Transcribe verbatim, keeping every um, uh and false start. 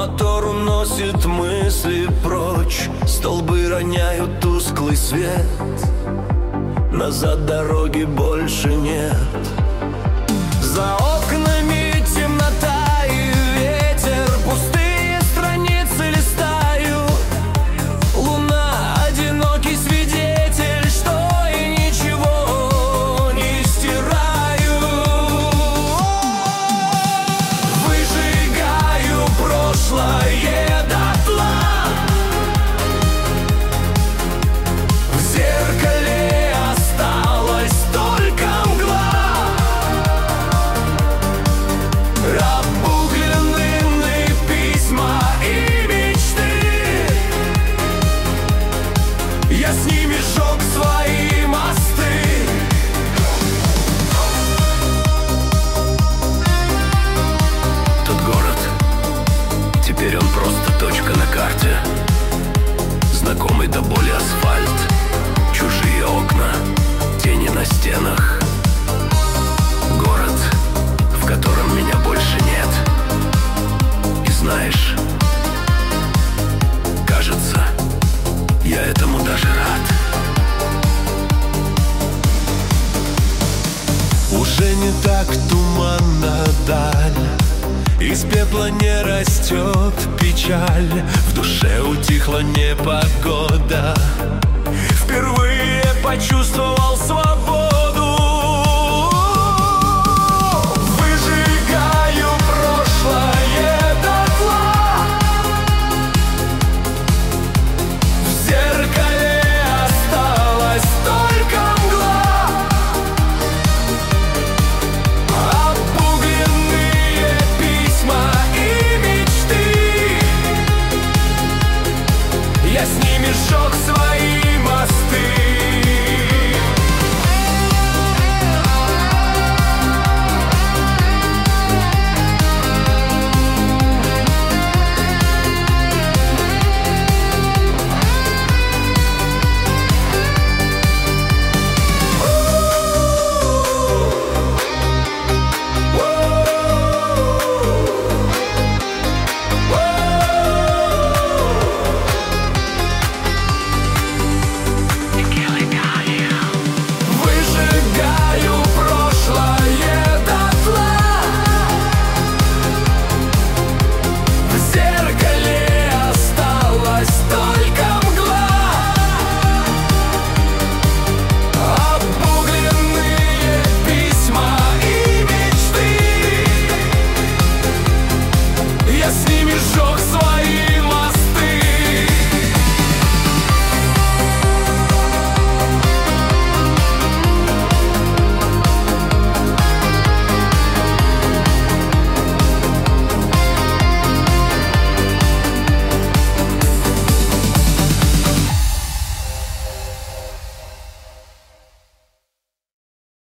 Мотор уносит мысли прочь, столбы роняют тусклый свет. Назад дороги больше нет. За окнами темнота и ветер, пустые страницы листаю. Луна — одинокий свидетель, что и ничего не стираю. Выжигаю прошлое дотла. В зеркале осталась только мгла. Обугленные письма и мечты, я с ними сжег свои мосты. Тот город, теперь он просто точка на карте. Знакомый до боли асфальт, чужие окна, тени на стенах. Город, в котором меня больше нет. И знаешь, кажется, я этому даже рад. Уже не так туманна даль, из пепла не растет печаль. В душе утихла непогода. Впервые почувствовал свободу.